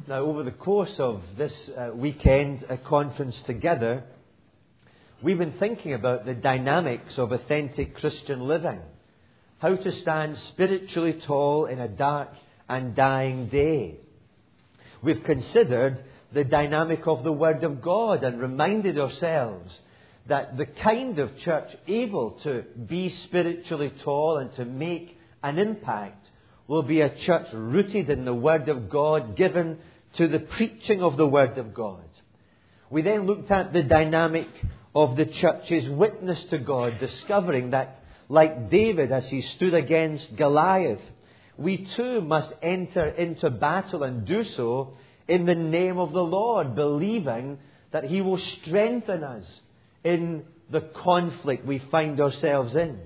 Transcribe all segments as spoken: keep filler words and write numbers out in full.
Now, over the course of this uh, weekend uh, conference together, we've been thinking about the dynamics of authentic Christian living. How to stand spiritually tall in a dark and dying day. We've considered the dynamic of the Word of God and reminded ourselves that the kind of church able to be spiritually tall and to make an impact will be a church rooted in the Word of God, given to the preaching of the Word of God. We then looked at the dynamic of the church's witness to God, discovering that, like David as he stood against Goliath, we too must enter into battle and do so in the name of the Lord, believing that He will strengthen us in the conflict we find ourselves in.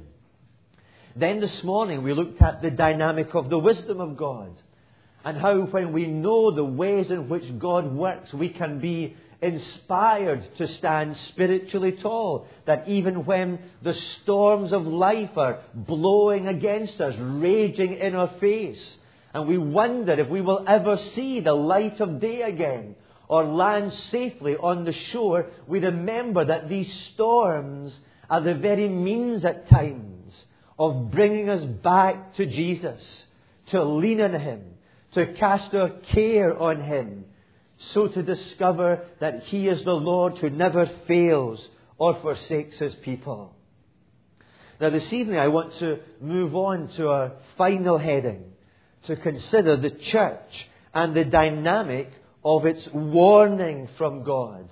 Then this morning we looked at the dynamic of the wisdom of God, and how when we know the ways in which God works, we can be inspired to stand spiritually tall. That even when the storms of life are blowing against us, raging in our face, and we wonder if we will ever see the light of day again or land safely on the shore, we remember that these storms are the very means at times of bringing us back to Jesus, to lean on Him, to cast our care on Him, so to discover that He is the Lord who never fails or forsakes His people. Now this evening I want to move on to our final heading, to consider the church and the dynamic of its warning from God.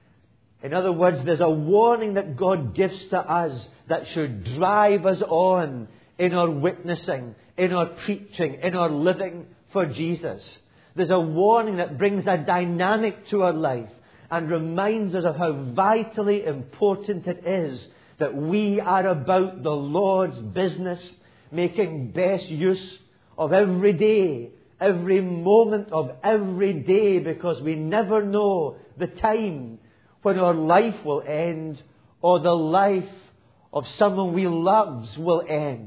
In other words, there's a warning that God gives to us that should drive us on in our witnessing, in our preaching, in our living for Jesus. There's a warning that brings a dynamic to our life and reminds us of how vitally important it is that we are about the Lord's business, making best use of every day, every moment of every day, because we never know the time when our life will end or the life of someone we love will end.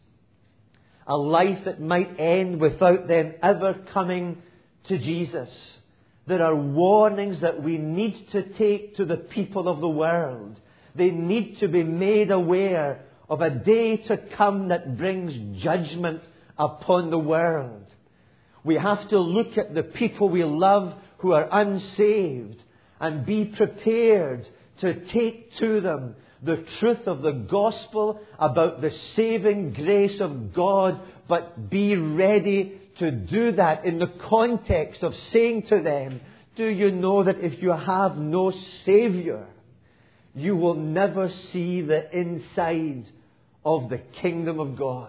A life that might end without them ever coming to Jesus. There are warnings that we need to take to the people of the world. They need to be made aware of a day to come that brings judgment upon the world. We have to look at the people we love who are unsaved and be prepared to take to them the truth of the gospel about the saving grace of God, but be ready to do that in the context of saying to them, do you know that if you have no Saviour, you will never see the inside of the kingdom of God?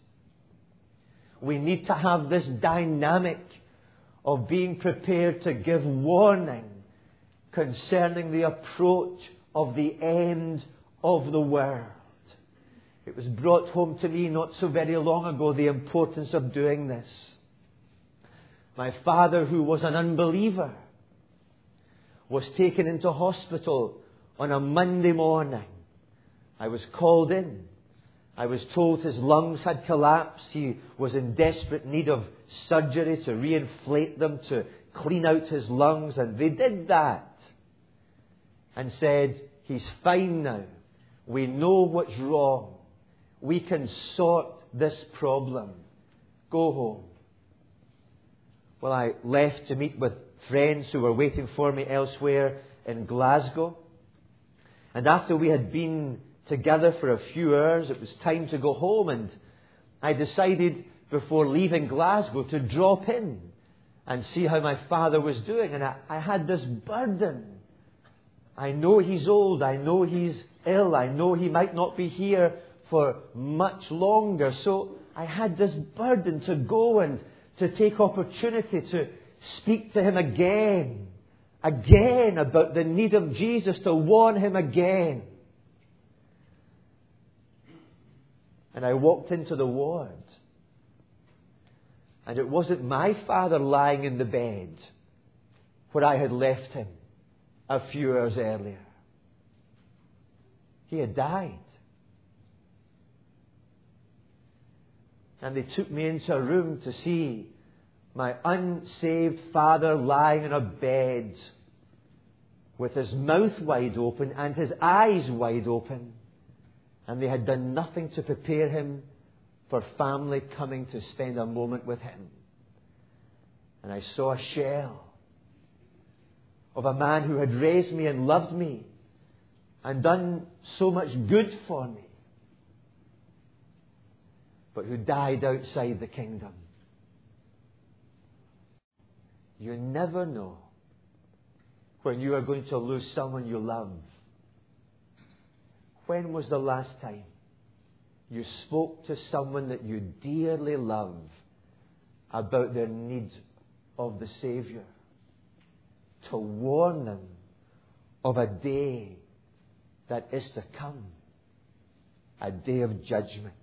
We need to have this dynamic of being prepared to give warning concerning the approach of the end of the world. It was brought home to me not so very long ago, the importance of doing this. My father, who was an unbeliever, was taken into hospital on a Monday morning. I was called in. I was told his lungs had collapsed. He was in desperate need of surgery to reinflate them, to clean out his lungs. And they did that and said, he's fine now. We know what's wrong. We can sort this problem. Go home. Well, I left to meet with friends who were waiting for me elsewhere in Glasgow. And after we had been together for a few hours, it was time to go home, and I decided before leaving Glasgow to drop in and see how my father was doing. And I, I had this burden. I know he's old, I know he's ill, I know he might not be here for much longer. So I had this burden to go and to take opportunity to speak to him again, again about the need of Jesus, to warn him again. And I walked into the ward. And it wasn't my father lying in the bed where I had left him a few hours earlier. He had died. And they took me into a room to see My unsaved father lying in a bed with his mouth wide open and his eyes wide open. And they had done nothing to prepare him for family coming to spend a moment with him. And I saw a shell of a man who had raised me and loved me and done so much good for me, but who died outside the kingdom. You never know when you are going to lose someone you love. When was the last time you spoke to someone that you dearly love about their need of the Savior, to warn them of a day that is to come, a day of judgment?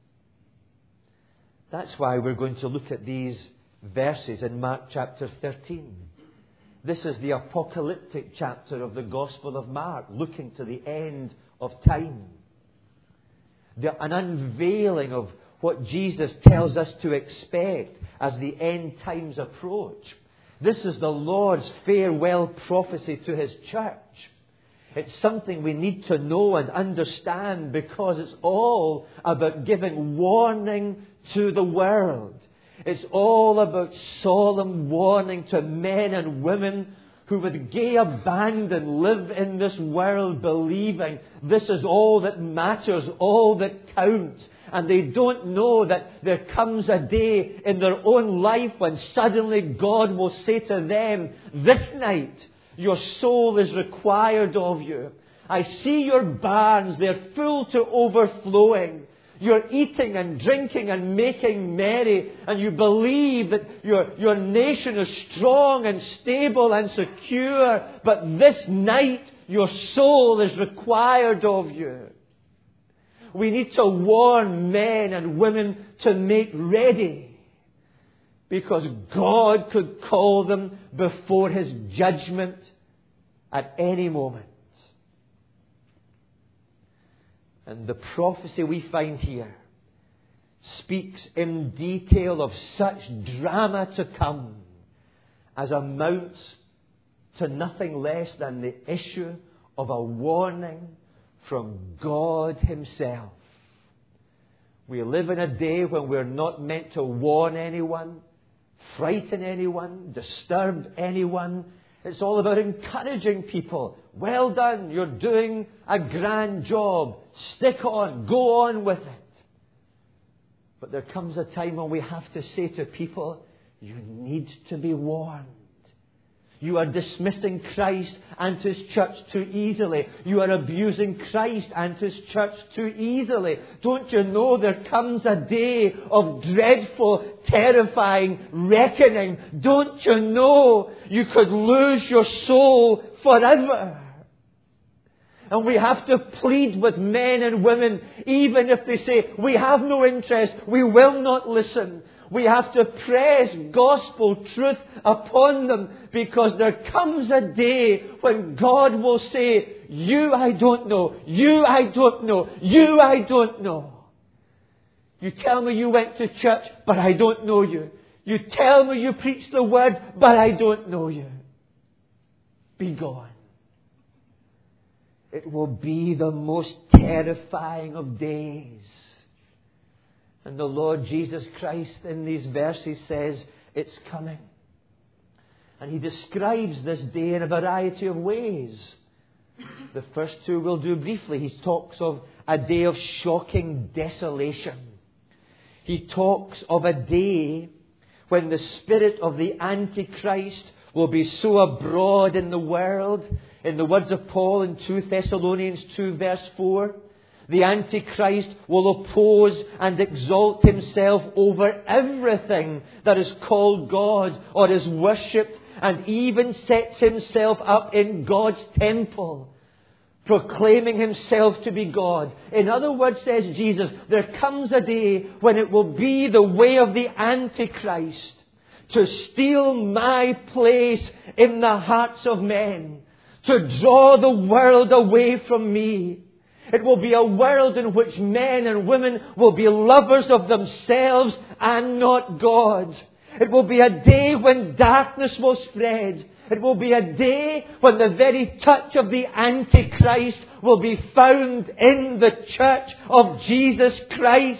That's why we're going to look at these verses in Mark chapter thirteen. This is the apocalyptic chapter of the Gospel of Mark, looking to the end of time. The, an unveiling of what Jesus tells us to expect as the end times approach. This is the Lord's farewell prophecy to His church. It's something we need to know and understand, because it's all about giving warning to the world. It's all about solemn warning to men and women who with gay abandon live in this world believing this is all that matters, all that counts. And they don't know that there comes a day in their own life when suddenly God will say to them, "This night your soul is required of you. I see your barns, they're full to overflowing. You're eating and drinking and making merry, and you believe that your, your nation is strong and stable and secure. But this night, your soul is required of you." We need to warn men and women to make ready, because God could call them before His judgment at any moment. And the prophecy we find here speaks in detail of such drama to come as amounts to nothing less than the issue of a warning from God Himself. We live in a day when we're not meant to warn anyone, frighten anyone, disturb anyone. It's all about encouraging people. Well done, you're doing a grand job. Stick on, go on with it. But there comes a time when we have to say to people, you need to be warned. You are dismissing Christ and His church too easily. You are abusing Christ and His church too easily. Don't you know there comes a day of dreadful, terrifying reckoning? Don't you know you could lose your soul forever? And we have to plead with men and women, even if they say, "We have no interest, we will not listen." We have to press gospel truth upon them, because there comes a day when God will say, "You I don't know, you I don't know, you I don't know. You tell me you went to church, but I don't know you. You tell me you preached the word, but I don't know you. Be gone." It will be the most terrifying of days. And the Lord Jesus Christ in these verses says it's coming. And He describes this day in a variety of ways. The first two we'll do briefly. He talks of a day of shocking desolation. He talks of a day when the spirit of the Antichrist will be so abroad in the world. In the words of Paul in Second Thessalonians two verse four, the Antichrist will oppose and exalt himself over everything that is called God or is worshipped, and even sets himself up in God's temple, proclaiming himself to be God. In other words, says Jesus, there comes a day when it will be the way of the Antichrist to steal my place in the hearts of men, to draw the world away from me. It will be a world in which men and women will be lovers of themselves and not God. It will be a day when darkness will spread. It will be a day when the very touch of the Antichrist will be found in the church of Jesus Christ.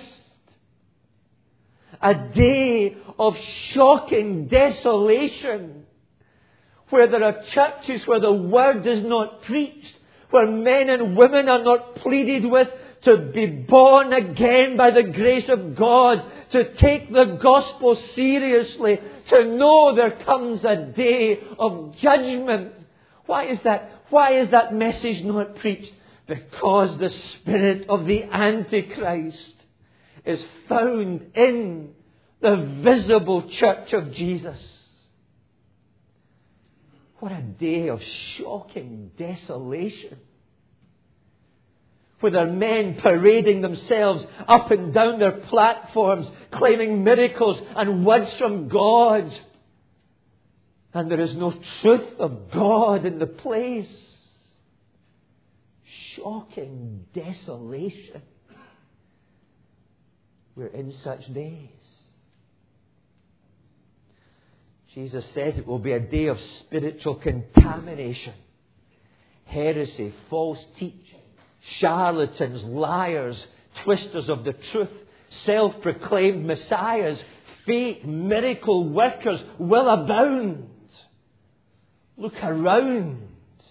A day of shocking desolation, where there are churches where the word is not preached, where men and women are not pleaded with to be born again by the grace of God, to take the gospel seriously, to know there comes a day of judgment. Why is that? Why is that message not preached? Because the spirit of the Antichrist is found in the visible church of Jesus. What a day of shocking desolation. Where there are men parading themselves up and down their platforms, claiming miracles and words from God. And there is no truth of God in the place. Shocking desolation. We're in such days. Jesus says it will be a day of spiritual contamination. Heresy, false teaching, charlatans, liars, twisters of the truth, self-proclaimed messiahs, fake miracle workers will abound. Look around.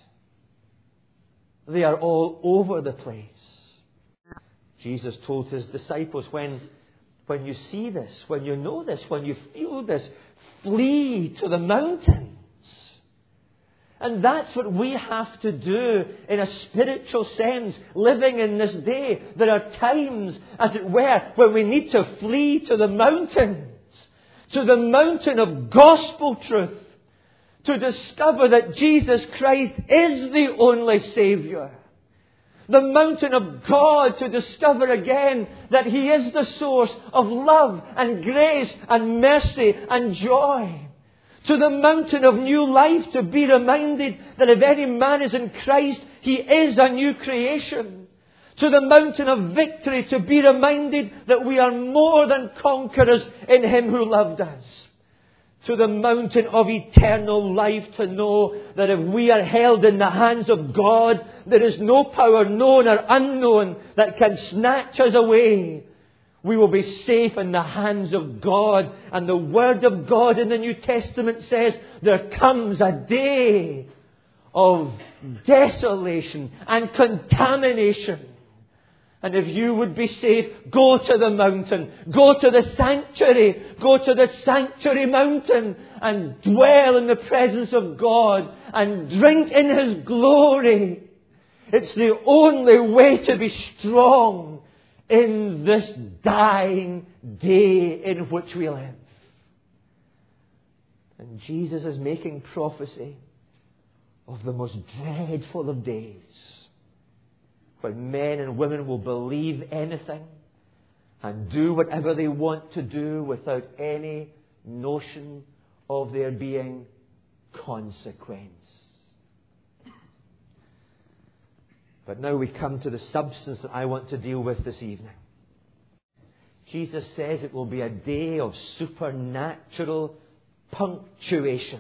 They are all over the place. Jesus told His disciples, when, when you see this, when you know this, when you feel this, flee to the mountains. And that's what we have to do in a spiritual sense, living in this day. There are times, as it were, when we need to flee to the mountains, to the mountain of gospel truth, to discover that Jesus Christ is the only Saviour. The mountain of God, to discover again that He is the source of love and grace and mercy and joy. To the mountain of new life, to be reminded that if any man is in Christ, he is a new creation. To the mountain of victory, to be reminded that we are more than conquerors in Him who loved us. To the mountain of eternal life, to know that if we are held in the hands of God, there is no power known or unknown that can snatch us away. We will be safe in the hands of God. And the Word of God in the New Testament says there comes a day of desolation and contamination. And if you would be safe, go to the mountain. Go to the sanctuary. Go to the sanctuary mountain and dwell in the presence of God and drink in His glory. It's the only way to be strong in this dying day in which we live. And Jesus is making prophecy of the most dreadful of days, when men and women will believe anything and do whatever they want to do without any notion of there being consequence. But now we come to the substance that I want to deal with this evening. Jesus says it will be a day of supernatural punctuation.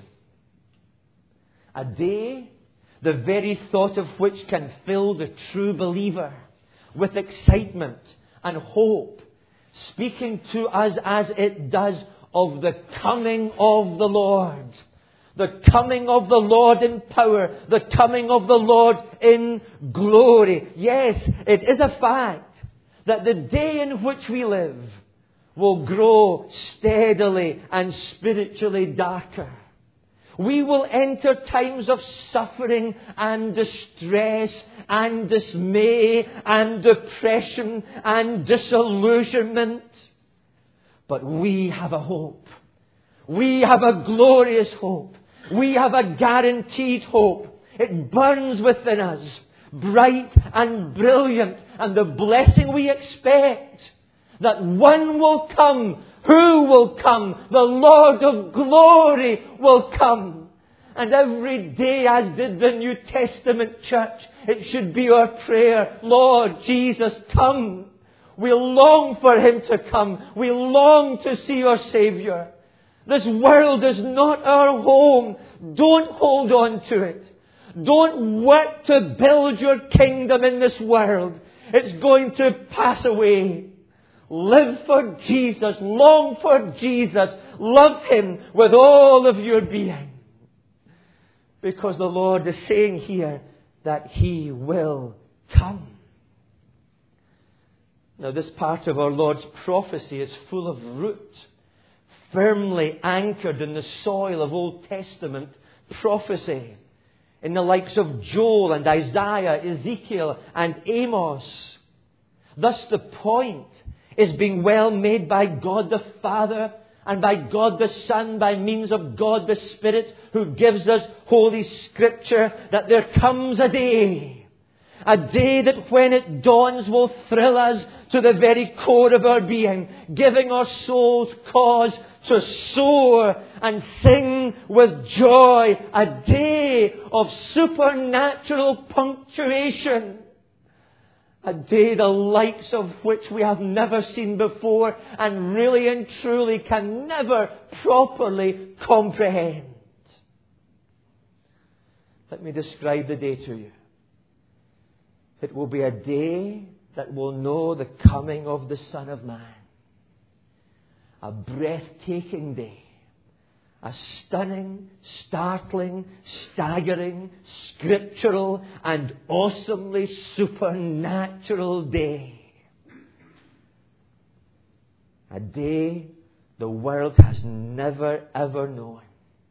A day, the very thought of which can fill the true believer with excitement and hope, speaking to us as it does of the coming of the Lord. The coming of the Lord in power. The coming of the Lord in glory. Yes, it is a fact that the day in which we live will grow steadily and spiritually darker. We will enter times of suffering and distress and dismay and depression and disillusionment. But we have a hope. We have a glorious hope. We have a guaranteed hope. It burns within us, bright and brilliant. And the blessing we expect, that one will come. Who will come? The Lord of glory will come. And every day, as did the New Testament church, it should be our prayer, Lord Jesus, come. We long for Him to come. We long to see our Saviour. This world is not our home. Don't hold on to it. Don't work to build your kingdom in this world. It's going to pass away. Live for Jesus. Long for Jesus. Love Him with all of your being. Because the Lord is saying here that He will come. Now, this part of our Lord's prophecy is full of root, firmly anchored in the soil of Old Testament prophecy, in the likes of Joel and Isaiah, Ezekiel and Amos. Thus the point is being well made by God the Father and by God the Son by means of God the Spirit, who gives us Holy Scripture, that there comes a day, a day that when it dawns will thrill us to the very core of our being, giving our souls cause to soar and sing with joy. A day of supernatural punctuation. A day the likes of which we have never seen before and really and truly can never properly comprehend. Let me describe the day to you. It will be a day that will know the coming of the Son of Man. A breathtaking day. A stunning, startling, staggering, scriptural and awesomely supernatural day. A day the world has never ever known.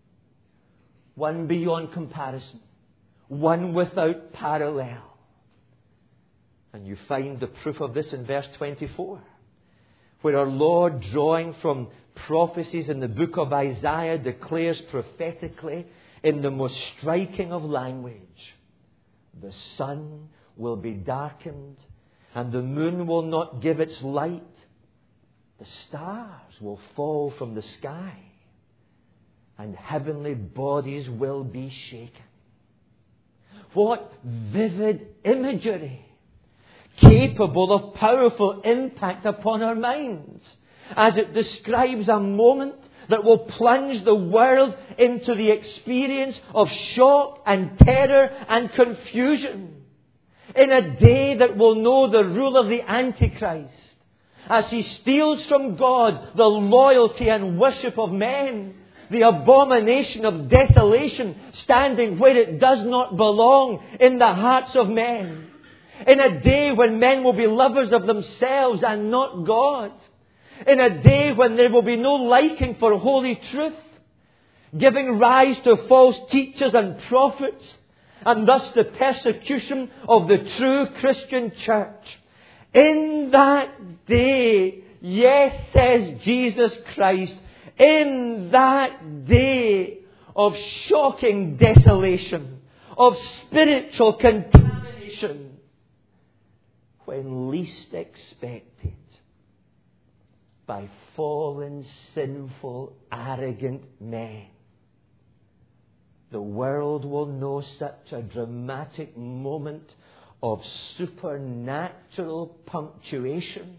One beyond comparison. One without parallel. And you find the proof of this in verse twenty-four, where our Lord, drawing from prophecies in the book of Isaiah, declares prophetically in the most striking of language, the sun will be darkened, and the moon will not give its light. The stars will fall from the sky, and heavenly bodies will be shaken. What vivid imagery! Capable of powerful impact upon our minds, as it describes a moment that will plunge the world into the experience of shock and terror and confusion. In a day that will know the rule of the Antichrist, as he steals from God the loyalty and worship of men, the abomination of desolation standing where it does not belong in the hearts of men. In a day when men will be lovers of themselves and not God. In a day when there will be no liking for holy truth, giving rise to false teachers and prophets, and thus the persecution of the true Christian church. In that day, yes, says Jesus Christ, in that day of shocking desolation, of spiritual contamination, when least expected, by fallen, sinful, arrogant men, the world will know such a dramatic moment of supernatural punctuation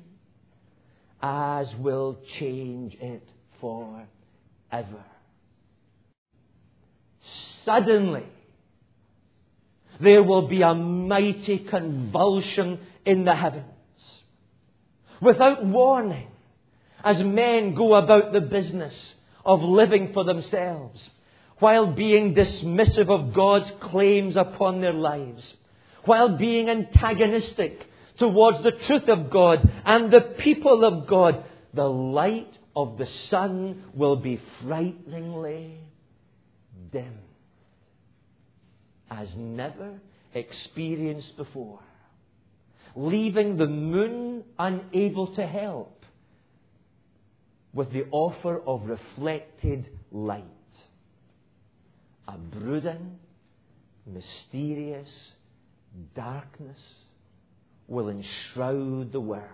as will change it forever. Suddenly, there will be a mighty convulsion in the heavens. Without warning, as men go about the business of living for themselves, while being dismissive of God's claims upon their lives, while being antagonistic towards the truth of God and the people of God, the light of the sun will be frighteningly dim, as never experienced before, leaving the moon unable to help with the offer of reflected light. A brooding, mysterious darkness will enshroud the world,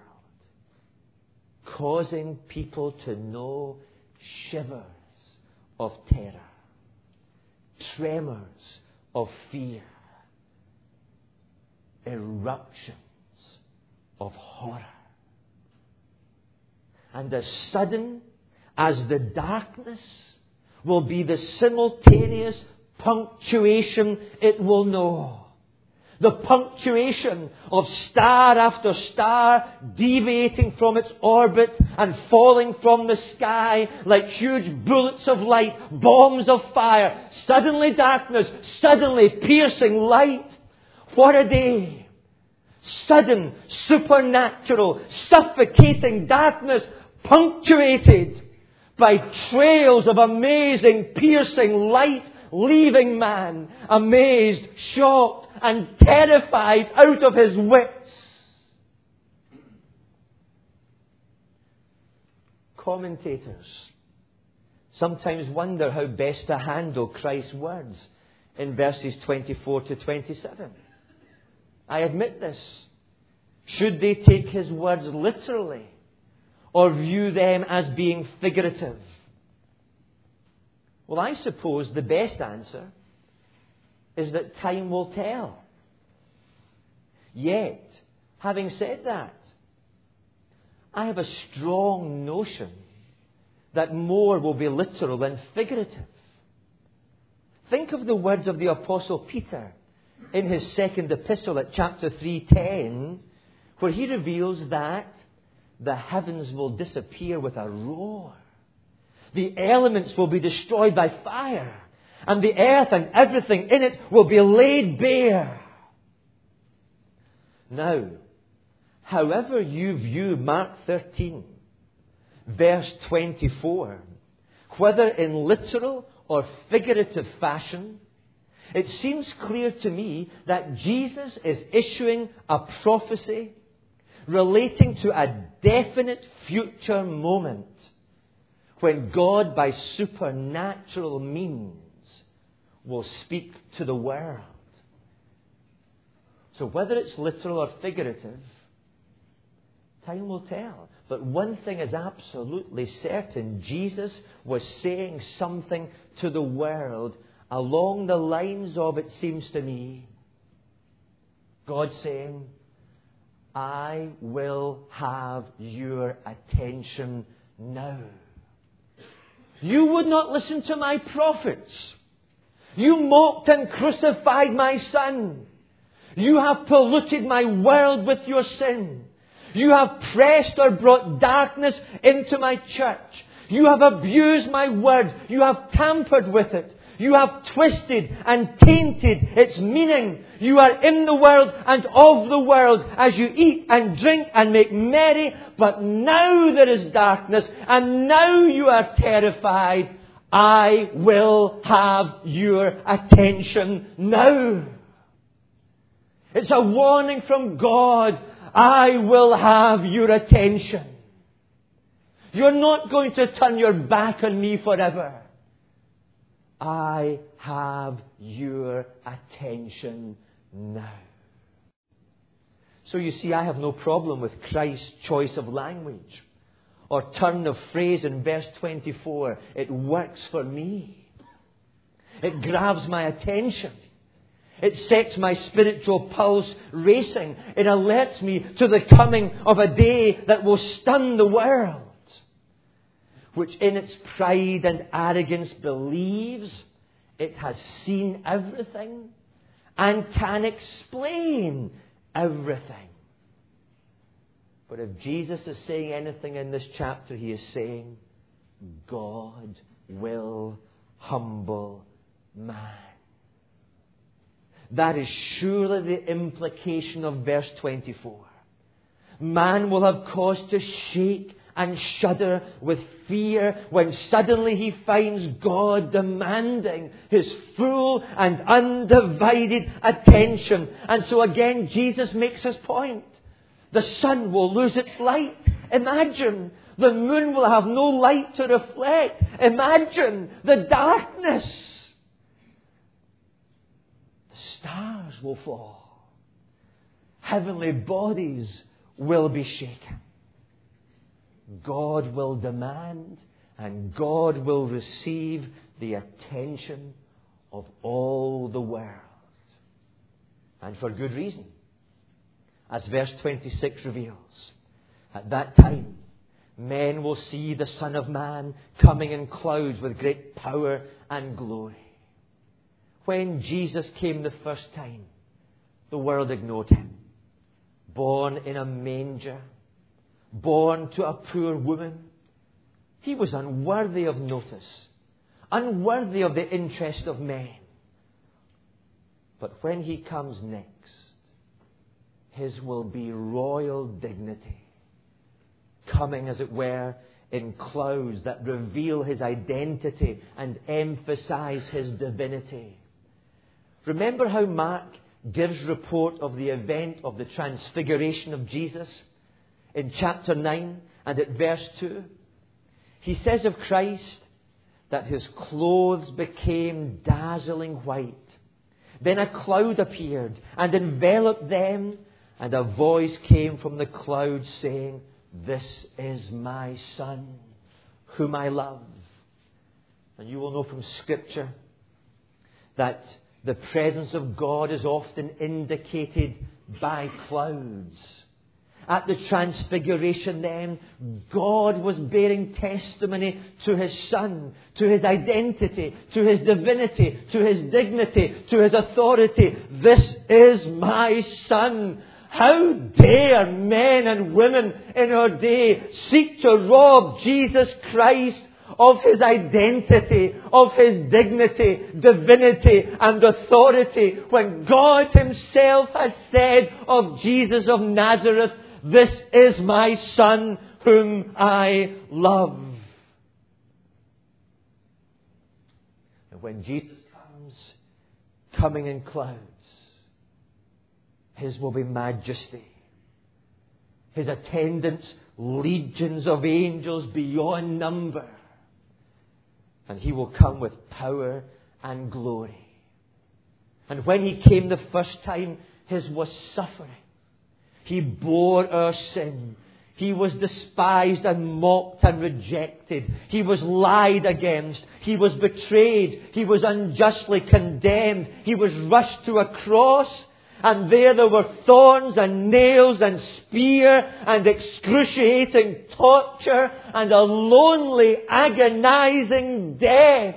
causing people to know shivers of terror, tremors of fear, eruptions of horror. And as sudden as the darkness will be the simultaneous punctuation it will know. The punctuation of star after star deviating from its orbit and falling from the sky like huge bullets of light, bombs of fire. Suddenly darkness, suddenly piercing light. What a day! Sudden, supernatural, suffocating darkness punctuated by trails of amazing, piercing light, leaving man amazed, shocked, and terrified out of his wits. Commentators sometimes wonder how best to handle Christ's words in verses twenty-four to twenty-seven. I admit this. Should they take his words literally or view them as being figurative? Well, I suppose the best answer is that time will tell. Yet, having said that, I have a strong notion that more will be literal than figurative. Think of the words of the Apostle Peter in his second epistle at chapter three ten, where he reveals that the heavens will disappear with a roar. The elements will be destroyed by fire. And the earth and everything in it will be laid bare. Now, however you view Mark thirteen, verse twenty-four, whether in literal or figurative fashion, it seems clear to me that Jesus is issuing a prophecy relating to a definite future moment when God, by supernatural means, will speak to the world. So whether it's literal or figurative, time will tell. But one thing is absolutely certain. Jesus was saying something to the world along the lines of, it seems to me, God saying, I will have your attention now. You would not listen to my prophets. You mocked and crucified my Son. You have polluted my world with your sin. You have pressed or brought darkness into my church. You have abused my word. You have tampered with it. You have twisted and tainted its meaning. You are in the world and of the world as you eat and drink and make merry. But now there is darkness and now you are terrified. I will have your attention now. It's a warning from God. I will have your attention. You're not going to turn your back on me forever. I have your attention now. So you see, I have no problem with Christ's choice of language or turn of phrase in verse twenty-four. It works for me. It grabs my attention. It sets my spiritual pulse racing. It alerts me to the coming of a day that will stun the world, which in its pride and arrogance believes it has seen everything and can explain everything. But if Jesus is saying anything in this chapter, he is saying, God will humble man. That is surely the implication of verse twenty-four. Man will have cause to shake and shudder with fear when suddenly he finds God demanding his full and undivided attention. And so again, Jesus makes his point. The sun will lose its light. Imagine. The moon will have no light to reflect. Imagine the darkness. The stars will fall. Heavenly bodies will be shaken. God will demand and God will receive the attention of all the world. And for good reason. As verse twenty-six reveals, at that time, Men will see the Son of Man coming in clouds with great power and glory. When Jesus came the first time, the world ignored him. Born in a manger, born to a poor woman, he was unworthy of notice, unworthy of the interest of men. But when he comes next, his will be royal dignity, coming, as it were, in clouds that reveal his identity and emphasize his divinity. Remember how Mark gives report of the event of the transfiguration of Jesus in chapter nine and at verse two? He says of Christ that his clothes became dazzling white. Then a cloud appeared and enveloped them, and a voice came from the cloud saying, "This is my Son, whom I love." And you will know from Scripture that the presence of God is often indicated by clouds. At the Transfiguration then, God was bearing testimony to His Son, to His identity, to His divinity, to His dignity, to His authority. "This is my Son." How dare men and women in our day seek to rob Jesus Christ of His identity, of His dignity, divinity and authority, when God Himself has said of Jesus of Nazareth, "This is my Son whom I love." And when Jesus comes, coming in clouds, His will be majesty. His attendants, legions of angels beyond number. And He will come with power and glory. And when He came the first time, His was suffering. He bore our sin. He was despised and mocked and rejected. He was lied against. He was betrayed. He was unjustly condemned. He was rushed to a cross. And there there were thorns and nails and spear and excruciating torture and a lonely, agonizing death.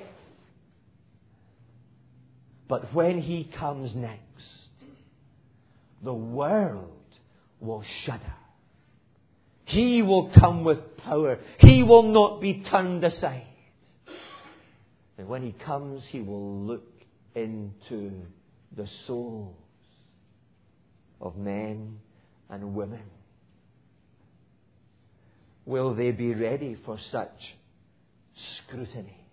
But when He comes next, the world will shudder. He will come with power. He will not be turned aside. And when He comes, He will look into the souls of men and women. Will they be ready for such scrutiny?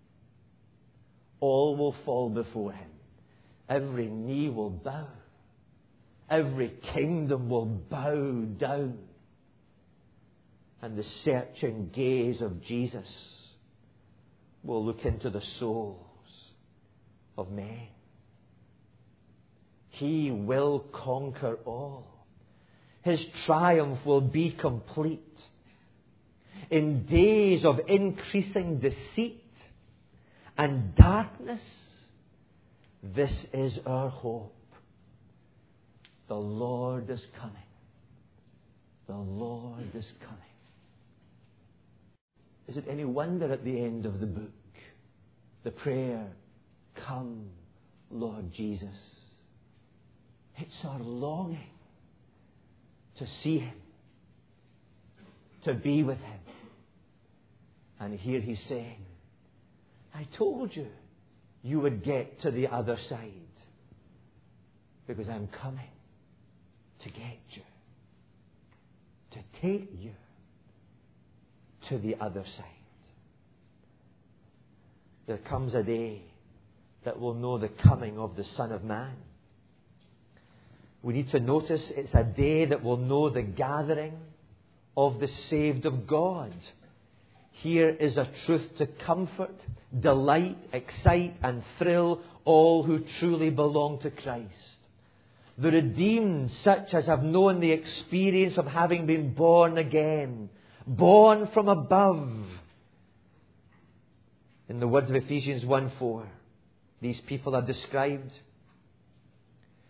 All will fall before Him. Every knee will bow. Every kingdom will bow down. And the searching gaze of Jesus will look into the souls of men. He will conquer all. His triumph will be complete. In days of increasing deceit and darkness, this is our hope. The Lord is coming. The Lord is coming. Is it any wonder at the end of the book, the prayer, "Come, Lord Jesus"? It's our longing to see Him, to be with Him. And here He's saying, "I told you you would get to the other side, because I'm coming to get you, to take you to the other side." There comes a day that will know the coming of the Son of Man. We need to notice it's a day that will know the gathering of the saved of God. Here is a truth to comfort, delight, excite and thrill all who truly belong to Christ. The redeemed, such as have known the experience of having been born again, born from above. In the words of Ephesians one four, these people are described.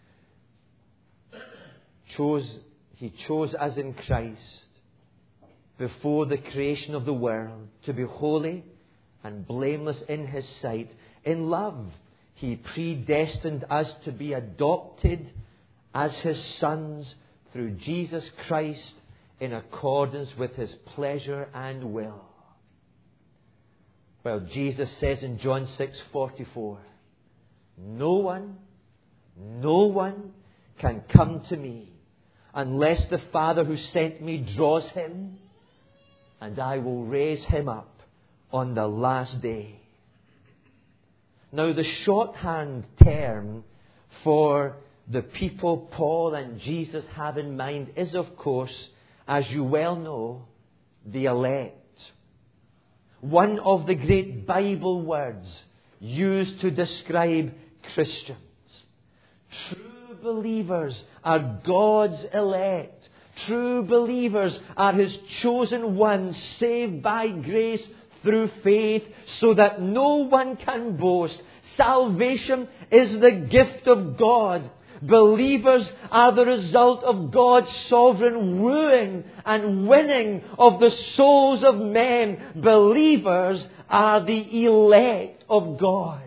Chose, he chose us in Christ before the creation of the world, to be holy and blameless in His sight. In love, He predestined us to be adopted as His sons through Jesus Christ in accordance with His pleasure and will. Well, Jesus says in John six forty-four, no one, no one can come to me unless the Father who sent me draws him, and I will raise him up on the last day. Now, the shorthand term for the people Paul and Jesus have in mind is, of course, as you well know, the elect. One of the great Bible words used to describe Christians. True believers are God's elect. True believers are His chosen ones, saved by grace through faith, so that no one can boast. Salvation is the gift of God. Believers are the result of God's sovereign wooing and winning of the souls of men. Believers are the elect of God.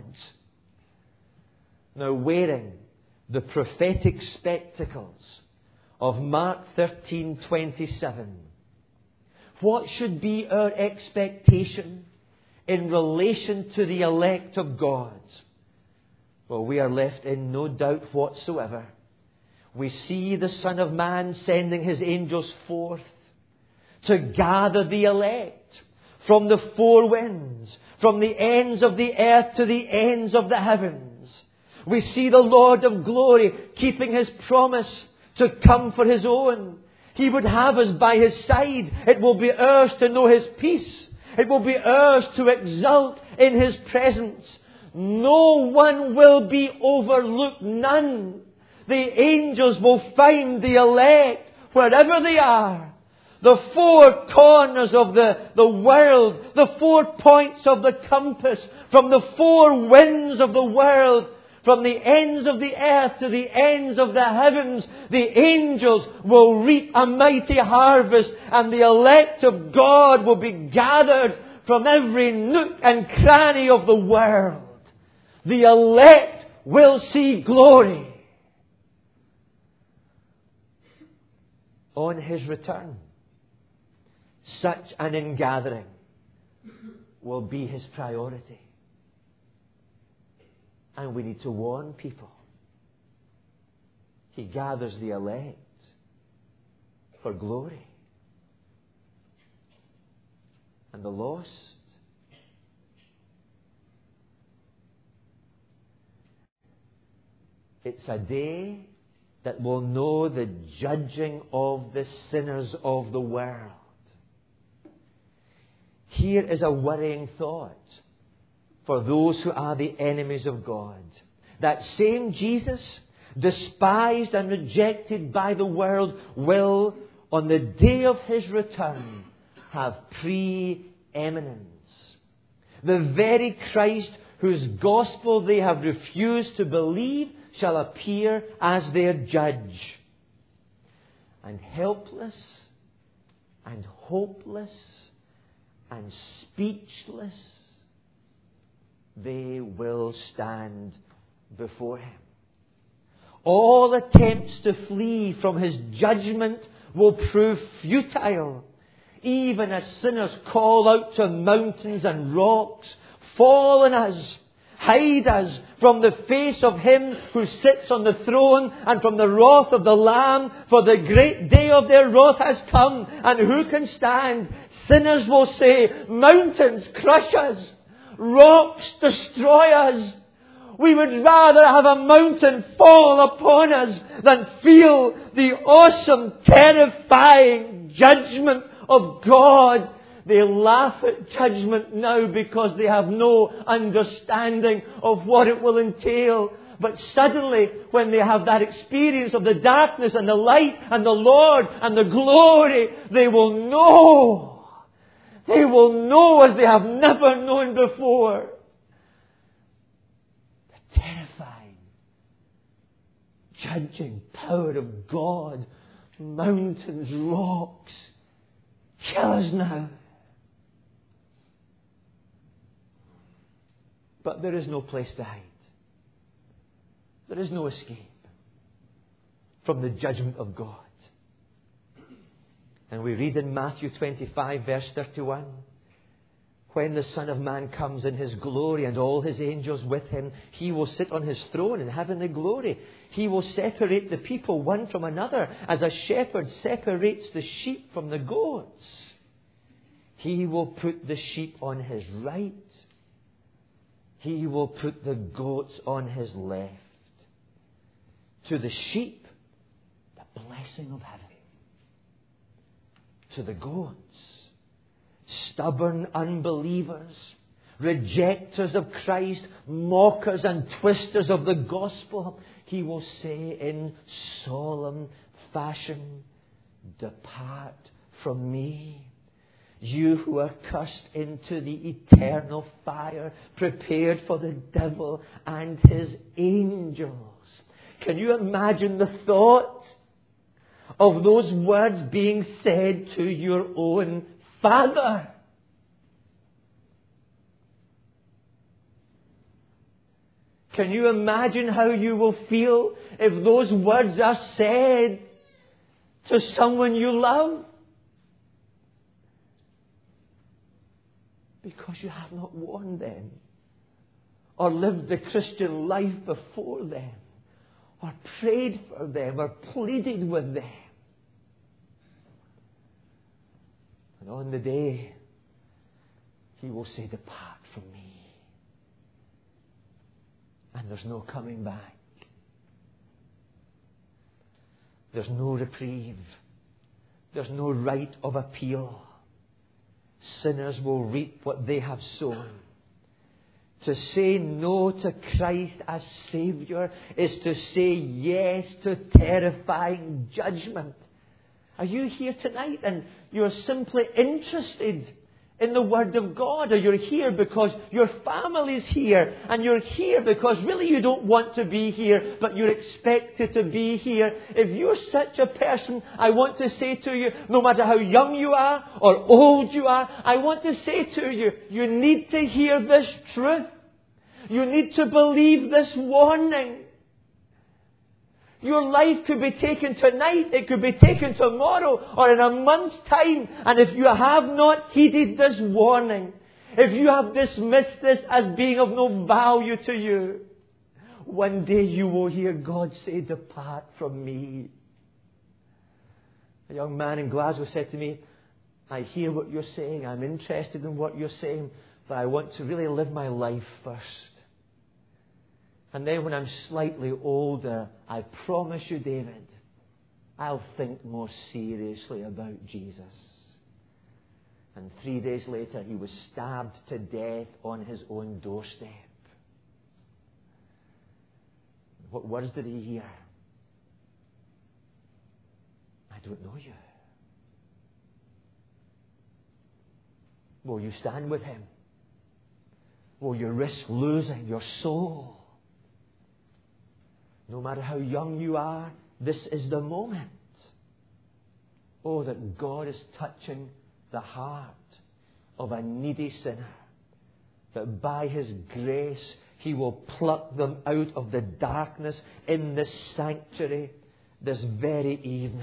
Now, wearing the prophetic spectacles of Mark thirteen twenty-seven, what should be our expectation in relation to the elect of God? Well, we are left in no doubt whatsoever. We see the Son of Man sending His angels forth to gather the elect from the four winds, from the ends of the earth to the ends of the heavens. We see the Lord of glory keeping His promise to come for His own. He would have us by His side. It will be ours to know His peace. It will be ours to exult in His presence. No one will be overlooked. None. The angels will find the elect wherever they are. The four corners of the, the world, the four points of the compass, from the four winds of the world, from the ends of the earth to the ends of the heavens, the angels will reap a mighty harvest, and the elect of God will be gathered from every nook and cranny of the world. The elect will see glory on His return. Such an ingathering will be His priority. And we need to warn people. He gathers the elect for glory. And the lost, it's a day that will know the judging of the sinners of the world. Here is a worrying thought for those who are the enemies of God. That same Jesus, despised and rejected by the world, will, on the day of His return, have preeminence. The very Christ whose gospel they have refused to believe shall appear as their judge. And helpless and hopeless and speechless, they will stand before Him. All attempts to flee from His judgment will prove futile. Even as sinners call out to mountains and rocks, fall on us, hide us from the face of Him who sits on the throne and from the wrath of the Lamb, for the great day of their wrath has come, and who can stand? Sinners will say, mountains crush us, rocks destroy us. We would rather have a mountain fall upon us than feel the awesome, terrifying judgment of God. They laugh at judgment now because they have no understanding of what it will entail. But suddenly, when they have that experience of the darkness and the light and the Lord and the glory, they will know. They will know as they have never known before. The terrifying, judging power of God. Mountains, rocks, Kill us now. But there is no place to hide. There is no escape from the judgment of God. And we read in Matthew twenty-five, verse thirty-one, when the Son of Man comes in His glory and all His angels with Him, He will sit on His throne in heavenly glory. He will separate the people one from another, as a shepherd separates the sheep from the goats. He will put the sheep on His right. He will put the goats on His left. To the sheep, the blessing of heaven. To the goats, stubborn unbelievers, rejectors of Christ, mockers and twisters of the gospel, He will say in solemn fashion, depart from me, you who are cursed, into the eternal fire prepared for the devil and his angels. Can you imagine the thought of those words being said to your own Father? Can you imagine how you will feel if those words are said to someone you love? Because you have not warned them, or lived the Christian life before them, or prayed for them, or pleaded with them. And on the day, He will say, depart from me. And there's no coming back. There's no reprieve. There's no right of appeal. Sinners will reap what they have sown. To say no to Christ as Saviour is to say yes to terrifying judgment. Are you here tonight and you're simply interested in the Word of God? Or you're here because your family's here, and you're here because really you don't want to be here, but you're expected to be here? If you're such a person, I want to say to you, no matter how young you are or old you are, I want to say to you, you need to hear this truth. You need to believe this warning. Your life could be taken tonight, it could be taken tomorrow, or in a month's time. And if you have not heeded this warning, if you have dismissed this as being of no value to you, one day you will hear God say, depart from me. A young man in Glasgow said to me, I hear what you're saying, I'm interested in what you're saying, but I want to really live my life first. And then when I'm slightly older, I promise you, David, I'll think more seriously about Jesus. And three days later, he was stabbed to death on his own doorstep. What words did he hear? I don't know you. Will you stand with him? Will you risk losing your soul? No matter how young you are, this is the moment. Oh, that God is touching the heart of a needy sinner. That by His grace, He will pluck them out of the darkness in this sanctuary this very evening.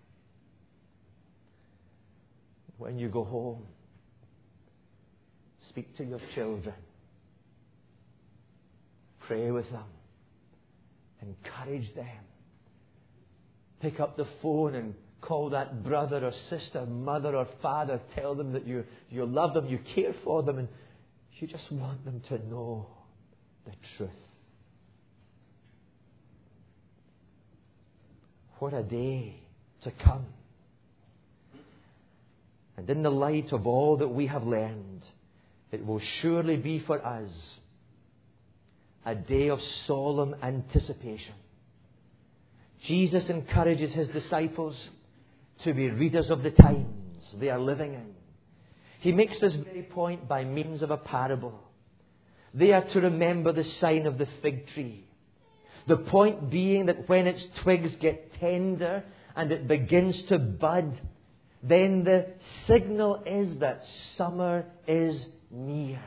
When you go home, speak to your children. Pray with them. Encourage them. Pick up the phone and call that brother or sister, mother or father. Tell them that you, you love them, you care for them, and you just want them to know the truth. What a day to come. And in the light of all that we have learned, it will surely be for us a day of solemn anticipation. Jesus encourages His disciples to be readers of the times they are living in. He makes this very point by means of a parable. They are to remember the sign of the fig tree. The point being that when its twigs get tender and it begins to bud, then the signal is that summer is near.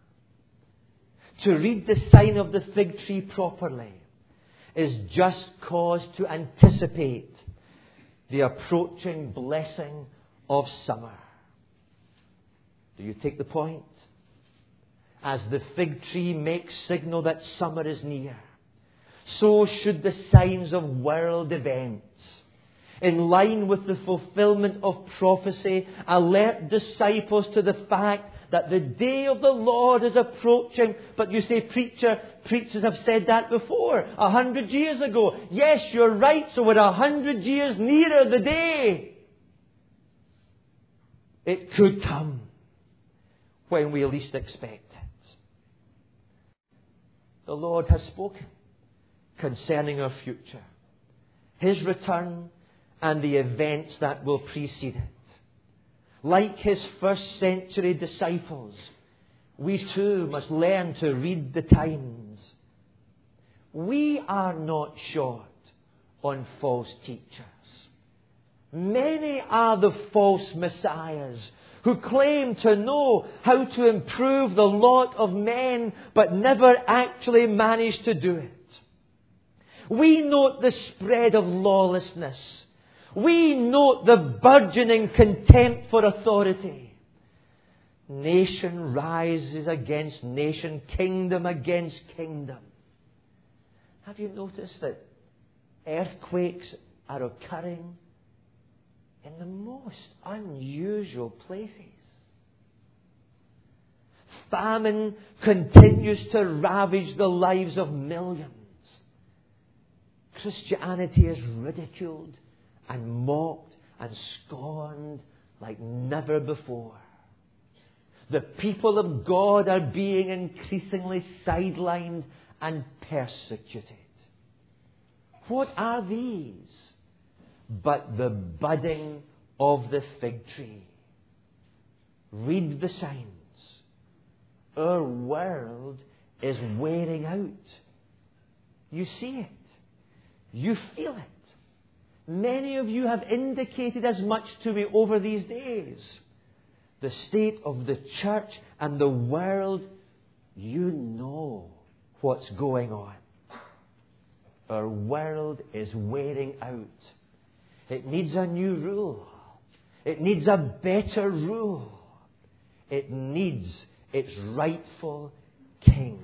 To read the sign of the fig tree properly is just cause to anticipate the approaching blessing of summer. Do you take the point? As the fig tree makes signal that summer is near, so should the signs of world events, in line with the fulfillment of prophecy, alert disciples to the fact that the day of the Lord is approaching. But you say, preacher, preachers have said that before, a hundred years ago. Yes, you're right. So we're a hundred years nearer the day. It could come when we least expect it. The Lord has spoken concerning our future, His return, and the events that will precede it. Like His first century disciples, we too must learn to read the times. We are not short on false teachers. Many are the false messiahs who claim to know how to improve the lot of men, but never actually manage to do it. We note the spread of lawlessness. We note the burgeoning contempt for authority. Nation rises against nation, kingdom against kingdom. Have you noticed that earthquakes are occurring in the most unusual places? Famine continues to ravage the lives of millions. Christianity is ridiculed and mocked and scorned like never before. The people of God are being increasingly sidelined and persecuted. What are these but the budding of the fig tree? Read the signs. Our world is wearing out. You see it. You feel it. Many of you have indicated as much to me over these days. The state of the church and the world, you know what's going on. Our world is wearing out. It needs a new rule. It needs a better rule. It needs its rightful king.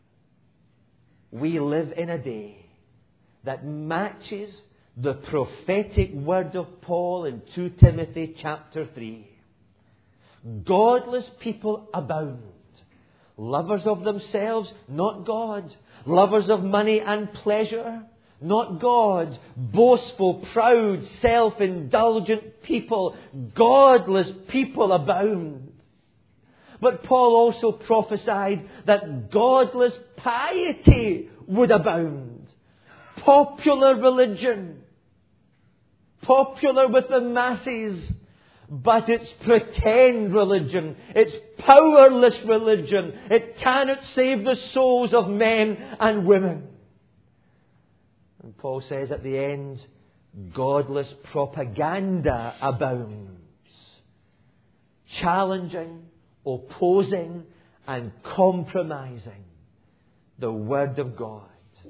We live in a day that matches the prophetic word of Paul in Second Timothy chapter three. Godless people abound. Lovers of themselves, not God. Lovers of money and pleasure, not God. Boastful, proud, self-indulgent people. Godless people abound. But Paul also prophesied that godless piety would abound. Popular religion. Popular with the masses. But it's pretend religion. It's powerless religion. It cannot save the souls of men and women. And Paul says at the end, godless propaganda abounds. Challenging, opposing, and compromising the Word of God.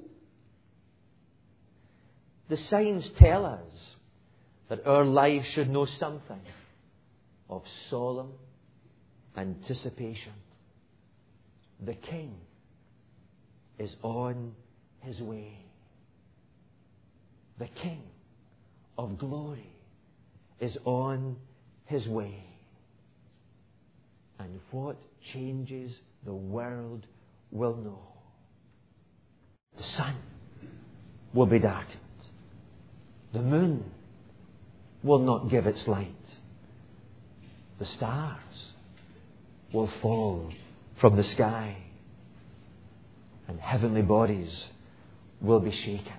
The signs tell us that our lives should know something of solemn anticipation. The King is on His way. The King of glory is on His way. And what changes the world will know. The sun will be darkened. The moon will not give its light. The stars will fall from the sky. And heavenly bodies will be shaken.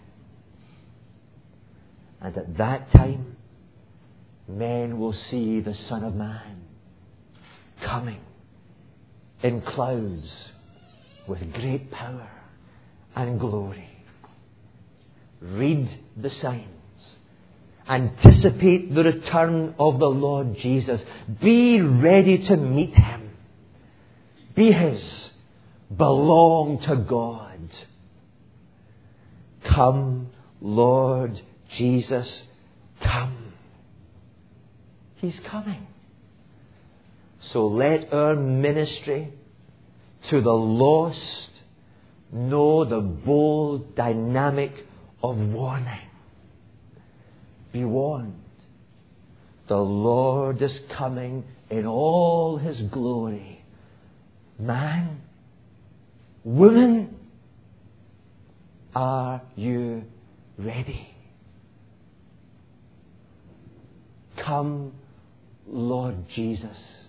And at that time, men will see the Son of Man coming in clouds with great power and glory. Read the signs anticipate the return of the Lord Jesus. Be ready to meet Him. Be His. Belong to God. Come, Lord Jesus, come. He's coming. So let our ministry to the lost know the bold dynamic of warning. Be warned. The Lord is coming in all His glory. Man, woman, are you ready? Come, Lord Jesus.